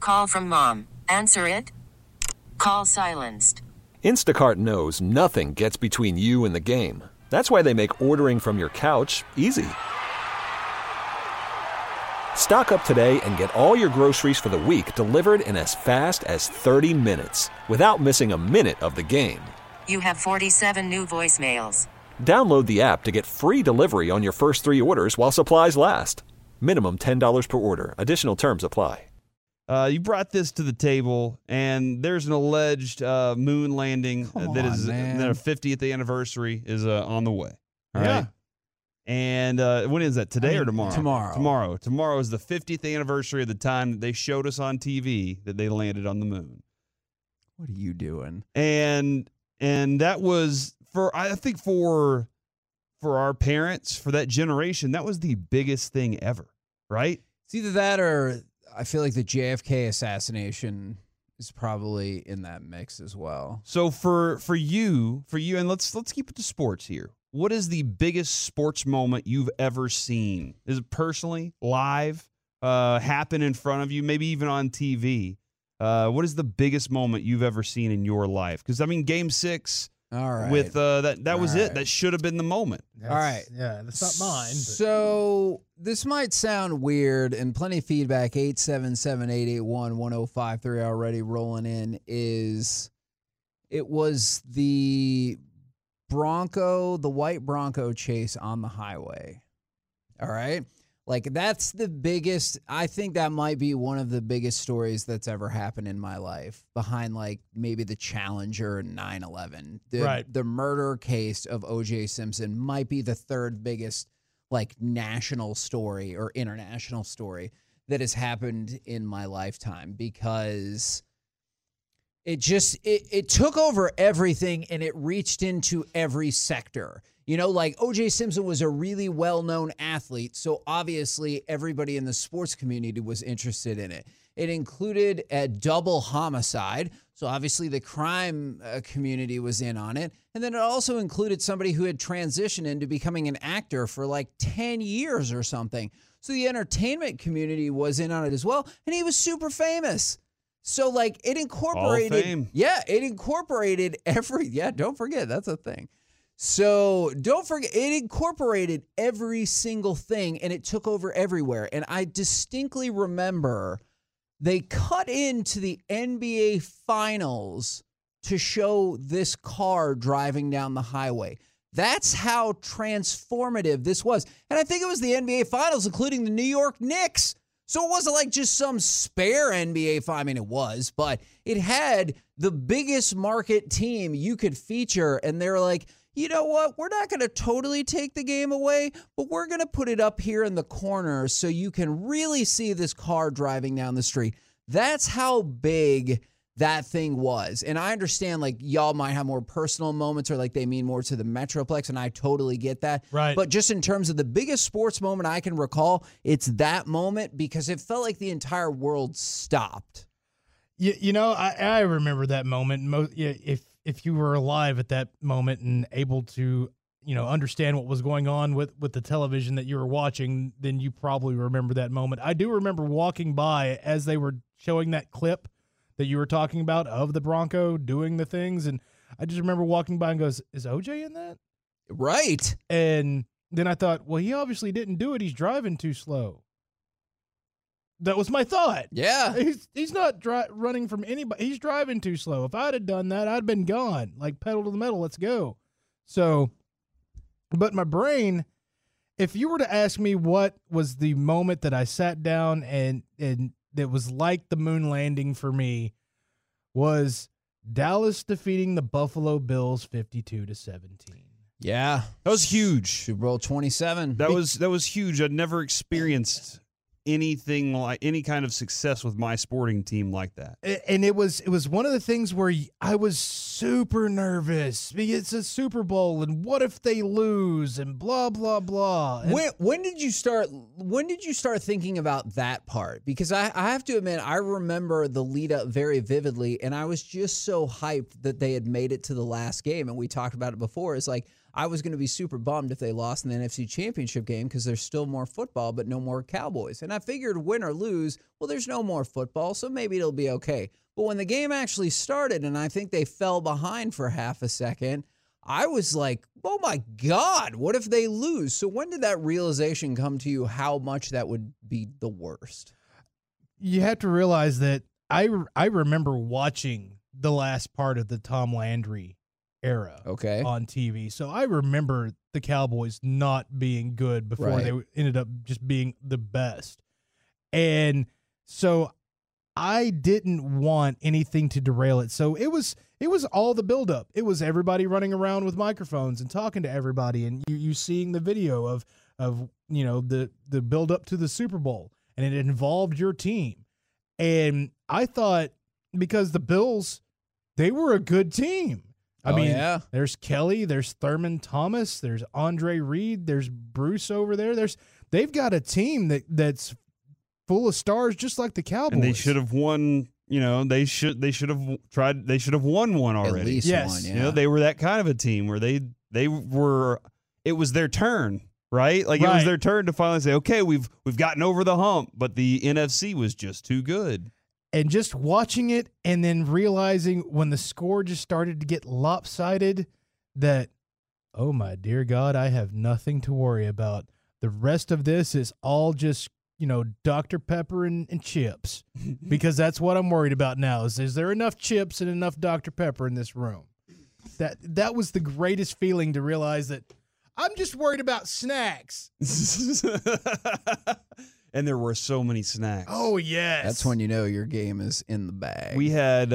Call from mom. Answer it. Call silenced. Instacart knows nothing gets between you and the game. That's why they make ordering from your couch easy. Stock up today and get all your groceries for the week delivered in as fast as 30 minutes without missing a minute of the game. You have 47 new voicemails. Download the app to get free delivery on your first 3 orders while supplies last. Minimum $10 per order. Additional terms apply. You brought this to the table, and there's an alleged moon landing that a 50th anniversary is on the way. All right. And when is that? Today or tomorrow? Tomorrow. Tomorrow is the 50th anniversary of the time that they showed us on TV that they landed on the moon. What are you doing? And that was I think for our parents, for that generation, that was the biggest thing ever, right? It's either that or I feel like the JFK assassination is probably in that mix as well. So for you, and let's keep it to sports here. What is the biggest sports moment you've ever seen? Is it personally, live, happen in front of you, maybe even on TV? What is the biggest moment you've ever seen in your life? Because, I mean, Game 6 All right. with that was it. That should have been the moment. All right. Yeah, that's not mine. But. So this might sound weird, and plenty of feedback, 877-881-1053 already rolling in, it was the white Bronco chase on the highway. All right? Like, that's the biggest, I think that might be one of the biggest stories that's ever happened in my life, behind, like, maybe the Challenger and 9/11. The murder case of O.J. Simpson might be the third biggest, like, national story or international story that has happened in my lifetime, because it took over everything and it reached into every sector. You know, like O.J. Simpson was a really well-known athlete, so obviously everybody in the sports community was interested in it. It included a double homicide, so obviously the crime community was in on it. And then it also included somebody who had transitioned into becoming an actor for like 10 years or something. So the entertainment community was in on it as well, and he was super famous. So, like, it incorporated... Hall of Fame. Yeah, it incorporated don't forget, that's a thing. So don't forget, it incorporated every single thing, and it took over everywhere. And I distinctly remember they cut into the NBA Finals to show this car driving down the highway. That's how transformative this was. And I think it was the NBA Finals, including the New York Knicks. So it wasn't like just some spare NBA final. I mean, it was, but it had the biggest market team you could feature, and they were like, you know what? We're not going to totally take the game away, but we're going to put it up here in the corner so you can really see this car driving down the street. That's how big that thing was. And I understand, like, y'all might have more personal moments, or like they mean more to the Metroplex, and I totally get that. Right. But just in terms of the biggest sports moment I can recall, it's that moment, because it felt like the entire world stopped. You know, I remember that moment. If you were alive at that moment and able to, you know, understand what was going on with the television that you were watching, then you probably remember that moment. I do remember walking by as they were showing that clip that you were talking about of the Bronco doing the things, and I just remember walking by and goes, is OJ in that? Right. And then I thought, well, he obviously didn't do it. He's driving too slow. That was my thought. Yeah. He's not running from anybody. He's driving too slow. If I'd have done that, I'd been gone. Like, pedal to the metal, let's go. So, but my brain, if you were to ask me what was the moment that I sat down and that was like the moon landing for me, was Dallas defeating the Buffalo Bills 52-17. Yeah. That was huge. Super Bowl 27. That was huge. I'd never experienced anything like any kind of success with my sporting team like that. And it was one of the things where I was super nervous. It's a Super Bowl, and what if they lose, and blah blah blah. And When did you start thinking about that part? Because I have to admit, I remember the lead up very vividly, and I was just so hyped that they had made it to the last game, and we talked about it before. It's like, I was going to be super bummed if they lost in the NFC Championship game because there's still more football, but no more Cowboys. And I figured win or lose, well, there's no more football, so maybe it'll be okay. But when the game actually started and I think they fell behind for half a second, I was like, oh my God, what if they lose? So when did that realization come to you how much that would be the worst? You have to realize that I remember watching the last part of the Tom Landry era on TV. So I remember the Cowboys not being good before they ended up just being the best. And so I didn't want anything to derail it. So it was all the buildup. It was everybody running around with microphones and talking to everybody, and you seeing the video of the build up to the Super Bowl, and it involved your team. And I thought, because the Bills, they were a good team. I mean, there's Kelly, there's Thurman Thomas, there's Andre Reed, there's Bruce over there. They've got a team that's full of stars, just like the Cowboys. And they should have won. They should have tried. They should have won one already. At least one. Yeah. They were that kind of a team where they were. It was their turn, right? It was their turn to finally say, okay, we've gotten over the hump, but the NFC was just too good. And just watching it and then realizing when the score just started to get lopsided that, oh my dear God, I have nothing to worry about. The rest of this is all just, Dr. Pepper and chips, because that's what I'm worried about now. Is there enough chips and enough Dr. Pepper in this room? That was the greatest feeling, to realize that I'm just worried about snacks. And there were so many snacks. Oh yes, that's when you know your game is in the bag. We had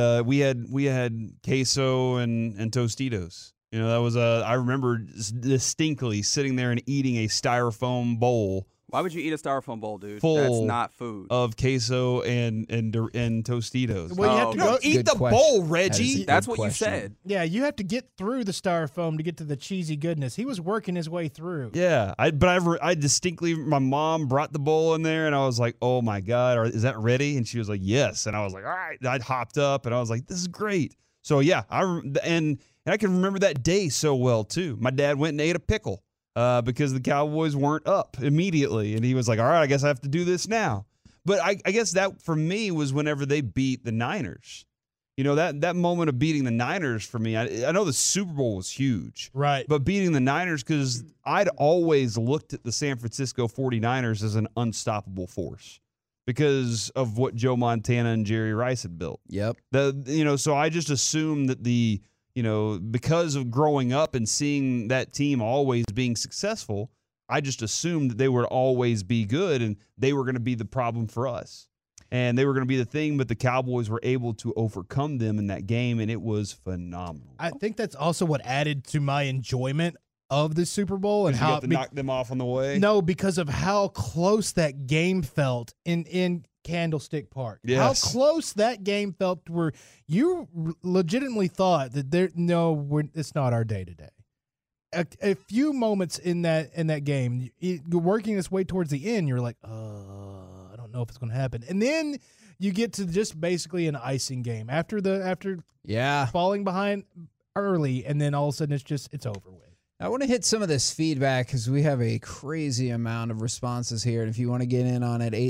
queso and Tostitos. That was I remember distinctly sitting there and eating a styrofoam bowl. Why would you eat a styrofoam bowl, dude? Full That's not food. Of queso and Tostitos. Well, you have to go eat the bowl, Reggie. That's what you said. Yeah, you have to get through the styrofoam to get to the cheesy goodness. He was working his way through. Yeah, I distinctly, my mom brought the bowl in there, and I was like, oh my God, is that ready? And she was like, yes. And I was like, all right. I hopped up, and I was like, this is great. So yeah, and I can remember that day so well too. My dad went and ate a pickle. Because the Cowboys weren't up immediately. And he was like, all right, I guess I have to do this now. But I guess that for me was whenever they beat the Niners. That moment of beating the Niners for me, I know the Super Bowl was huge. Right. But beating the Niners, because I'd always looked at the San Francisco 49ers as an unstoppable force because of what Joe Montana and Jerry Rice had built. Yep. So I just assumed that because of growing up and seeing that team always being successful, I just assumed that they would always be good and they were going to be the problem for us. And they were going to be the thing, but the Cowboys were able to overcome them in that game, and it was phenomenal. I think that's also what added to my enjoyment of the Super Bowl and how you got to knock them off on the way. No, because of how close that game felt in Candlestick Park. Yes. How close that game felt, where you legitimately thought that it's not our day today. A few moments in that game, you're working its way towards the end, you're like, I don't know if it's going to happen. And then you get to just basically an icing game after falling behind early, and then all of a sudden it's over with. I want to hit some of this feedback because we have a crazy amount of responses here. And if you want to get in on it,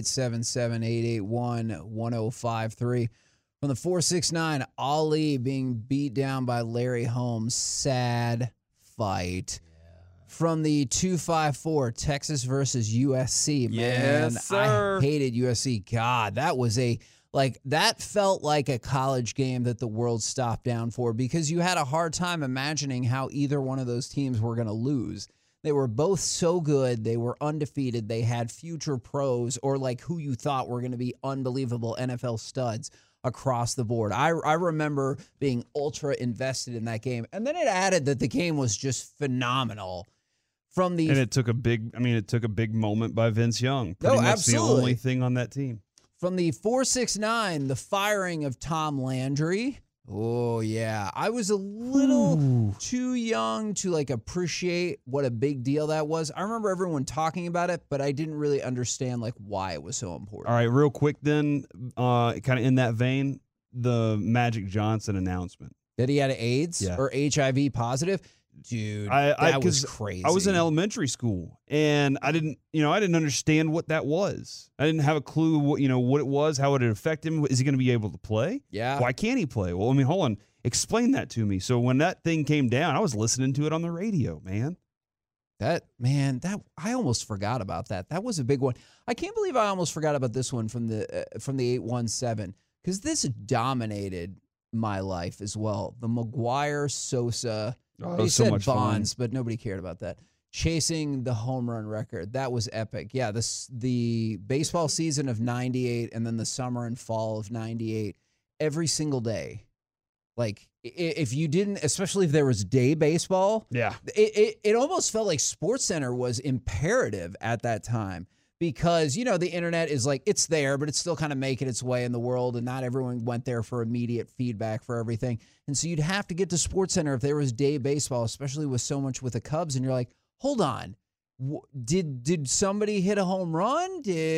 877-881-1053. From the 469, Ali being beat down by Larry Holmes. Sad fight. Yeah. From the 254, Texas versus USC. Man, yes, sir. I hated USC. God, that was that felt like a college game that the world stopped down for, because you had a hard time imagining how either one of those teams were going to lose. They were both so good. They were undefeated. They had future pros, or who you thought were going to be unbelievable NFL studs across the board. I remember being ultra invested in that game. And then it added that the game was just phenomenal. And it took a big moment by Vince Young. Pretty much absolutely. The only thing on that team. From the 469, the firing of Tom Landry. Oh, yeah. I was a little too young to appreciate what a big deal that was. I remember everyone talking about it, but I didn't really understand why it was so important. All right, real quick then, kind of in that vein, the Magic Johnson announcement. That he had AIDS or HIV positive. Dude, that was 'cause crazy. I was in elementary school, and I didn't understand what that was. I didn't have a clue what it was, how it would affect him. Is he going to be able to play? Yeah. Why can't he play? Well, I mean, hold on. Explain that to me. So when that thing came down, I was listening to it on the radio, man. That I almost forgot about that. That was a big one. I can't believe I almost forgot about this one from the 817, because this dominated my life as well. The McGwire Sosa. Oh, They was so said much fun. Bonds, but nobody cared about that. Chasing the home run record. That was epic. Yeah, the baseball season of 98 and then the summer and fall of 98, every single day. Like, if you didn't, especially if there was day baseball, Yeah. it almost felt like SportsCenter was imperative at that time, because, the internet is like, it's there, but it's still kind of making its way in the world, and not everyone went there for immediate feedback for everything. And so you'd have to get to SportsCenter if there was day baseball, especially with so much with the Cubs, and you're like, hold on. Did somebody hit a home run?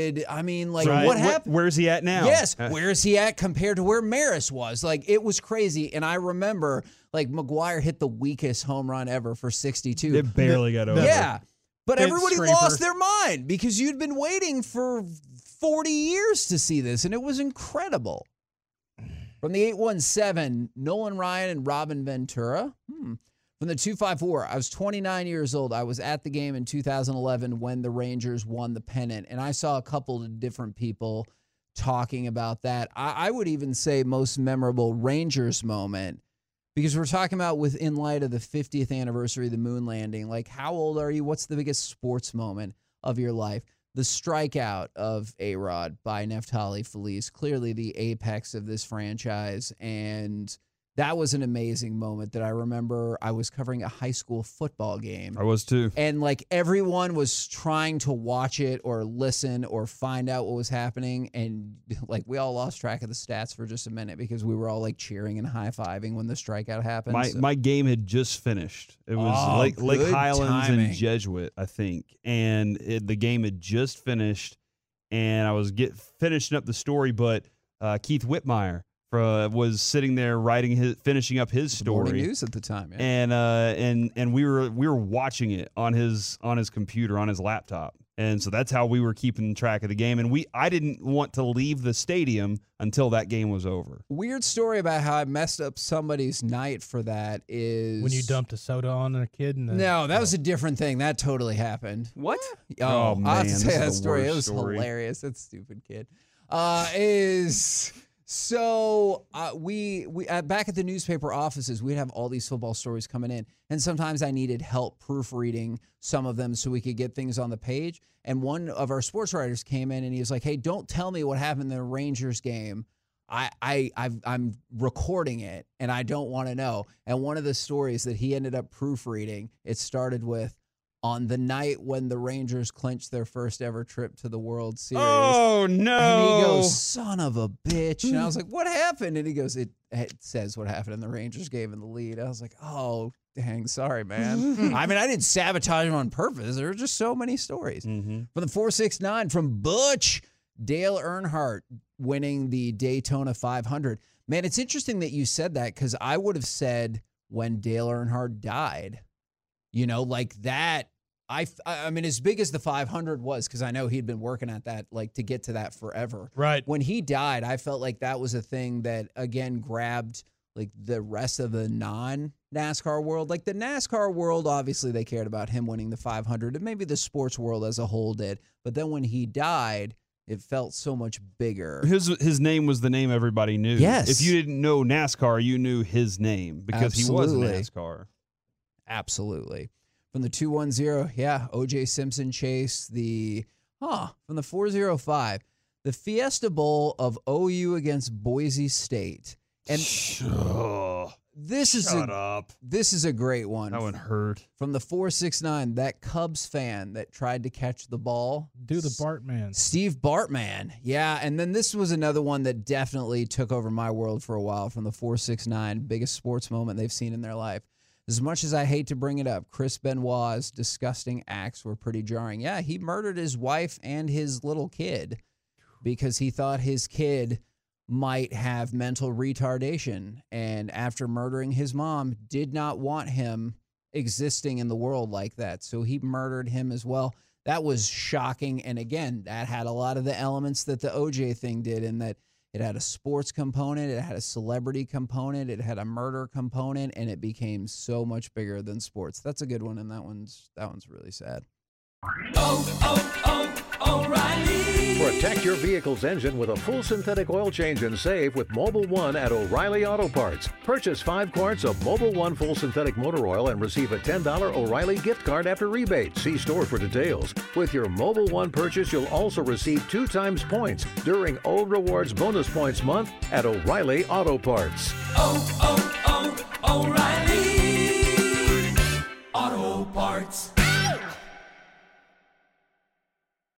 Right. What happened? Where's he at now? Yes, where is he at compared to where Maris was? Like, it was crazy. And I remember, like, McGwire hit the weakest home run ever for 62. It barely got over. Yeah. But Pit everybody scraper. lost their mind because you'd been waiting for 40 years to see this, and it was incredible. From the 817, Nolan Ryan and Robin Ventura. From the 254, I was 29 years old. I was at the game in 2011 when the Rangers won the pennant, and I saw a couple of different people talking about that. I would even say most memorable Rangers moment, because we're talking about in light of the 50th anniversary of the moon landing. Like, how old are you? What's the biggest sports moment of your life? The strikeout of A-Rod by Neftali Feliz, clearly the apex of this franchise, and that was an amazing moment that I remember. I was covering a high school football game. I was too. And like, everyone was trying to watch it or listen or find out what was happening. And like, we all lost track of the stats for just a minute because we were all like cheering and high-fiving when the strikeout happened. My game had just finished. It was Lake good Highlands timing. and Jesuit, I think. And the game had just finished, and I was finishing up the story, but Keith Whitmire was sitting there finishing up his story. Morning News at the time, yeah. And we were watching it on his computer, on his laptop. And so that's how we were keeping track of the game. And I didn't want to leave the stadium until that game was over. Weird story about how I messed up somebody's night for that is When you dumped a soda on a kid. No, that was a different thing. That totally happened. What? Oh, I'll have man, to this say is that the story. It worst was story. hilarious. That stupid kid. We back at the newspaper offices, we'd have all these football stories coming in, and sometimes I needed help proofreading some of them so we could get things on the page. And one of our sports writers came in and he was like, "Hey, don't tell me what happened in the Rangers game. I'm recording it and I don't want to know." And one of the stories that he ended up proofreading, it started with, "On the night when the Rangers clinched their first ever trip to the World Series." Oh, no. And he goes, "Son of a bitch." And I was like, "What happened?" And he goes, it says what happened in the Rangers game in the lead. I was like, "Oh, dang, sorry, man." I mean, I didn't sabotage him on purpose. There were just so many stories. From the 469, from Butch, Dale Earnhardt winning the Daytona 500. Man, it's interesting that you said that, because I would have said when Dale Earnhardt died. Like that. I mean, as big as the 500 was, because I know he'd been working at that, like, to get to that forever. Right. When he died, I felt like that was a thing that, again, grabbed, like, the rest of the non-NASCAR world. Like, the NASCAR world, obviously, they cared about him winning the 500, and maybe the sports world as a whole did. But then when he died, it felt so much bigger. His name was the name everybody knew. Yes. If you didn't know NASCAR, you knew his name because he was Absolutely. NASCAR. Absolutely. From the 210, yeah, O.J. Simpson chase. From the 405, the Fiesta Bowl of OU against Boise State. And this is a great one. That one hurt. From the 469, that Cubs fan that tried to catch the ball. Do the Bartman. Steve Bartman. Yeah, and then this was another one that definitely took over my world for a while. From the 469, biggest sports moment they've seen in their life. As much as I hate to bring it up, Chris Benoit's disgusting acts were pretty jarring. Yeah, he murdered his wife and his little kid because he thought his kid might have mental retardation. And after murdering his mom, did not want him existing in the world like that. So he murdered him as well. That was shocking. And again, that had a lot of the elements that the OJ thing did, in that it had a sports component, it had a celebrity component, it had a murder component, and it became so much bigger than sports. That's a good one, and that one's really sad. O'Reilly. Protect your vehicle's engine with a full synthetic oil change and save with Mobil 1 at O'Reilly Auto Parts. Purchase 5 quarts of Mobil 1 full synthetic motor oil and receive a $10 O'Reilly gift card after rebate. See store for details. With your Mobil 1 purchase, you'll also receive 2 times points during O Rewards Bonus Points Month at O'Reilly Auto Parts. O'Reilly Auto Parts.